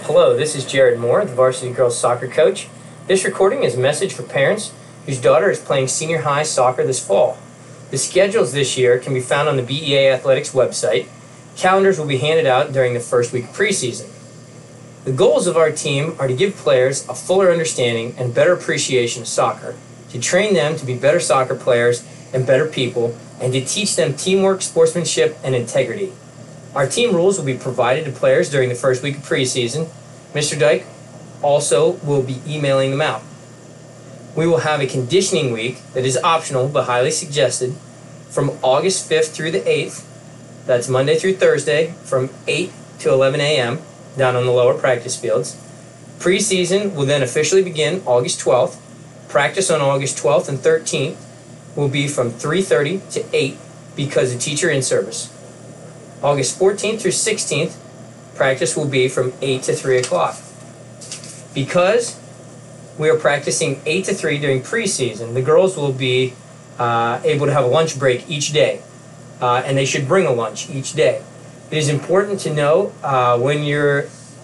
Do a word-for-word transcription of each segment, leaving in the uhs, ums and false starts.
Hello, this is Jared Moore, the varsity girls soccer coach. This recording is a message for parents whose daughter is playing senior high soccer this fall. The schedules this year can be found on the B E A Athletics website. Calendars will be handed out during the first week of preseason. The goals of our team are to give players a fuller understanding and better appreciation of soccer, to train them to be better soccer players and better people, and to teach them teamwork, sportsmanship, and integrity. Our team rules will be provided to players during the first week of preseason. Mister Dyke also will be emailing them out. We will have a conditioning week that is optional but highly suggested from August fifth through the eighth. That's Monday through Thursday from eight to eleven a m down on the lower practice fields. Preseason will then officially begin August twelfth. Practice on August twelfth and thirteenth will be from three thirty to eight because of teacher in-service. August fourteenth through sixteenth, practice will be from eight to three o'clock. Because we are practicing eight to three during preseason, the girls will be uh, able to have a lunch break each day, uh, and they should bring a lunch each day. It is important to know uh, when you're,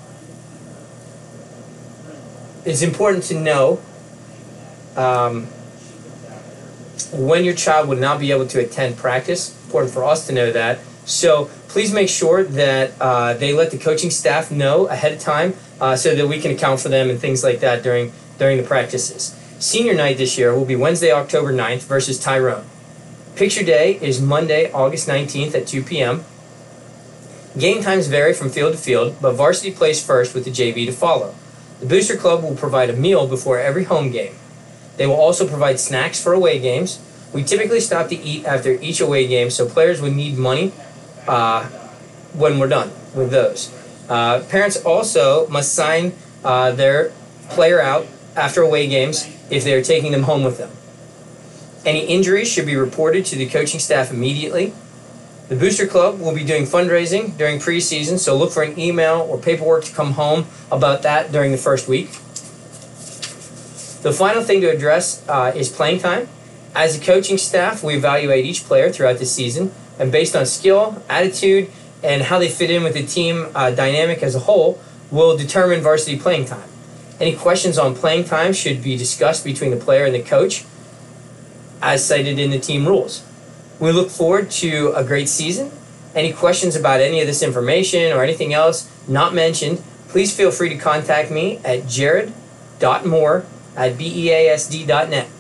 it's important to know um, when your child would not be able to attend practice. It's important for us to know that. So please make sure that uh, they let the coaching staff know ahead of time uh, so that we can account for them and things like that during during the practices. Senior night this year will be Wednesday, October ninth versus Tyrone. Picture day is Monday, August nineteenth at two p m Game times vary from field to field, but varsity plays first with the J V to follow. The Booster Club will provide a meal before every home game. They will also provide snacks for away games. We typically stop to eat after each away game, so players would need money uh, when we're done with those. Uh, parents also must sign uh, their player out after away games if they are taking them home with them. Any injuries should be reported to the coaching staff immediately. The Booster Club will be doing fundraising during preseason, so look for an email or paperwork to come home about that during the first week. The final thing to address uh, is playing time. As a coaching staff, we evaluate each player throughout the season, and based on skill, attitude, and how they fit in with the team uh, dynamic as a whole, will determine varsity playing time. Any questions on playing time should be discussed between the player and the coach, as cited in the team rules. We look forward to a great season. Any questions about any of this information or anything else not mentioned, please feel free to contact me at jared dot moore at beasd dot net.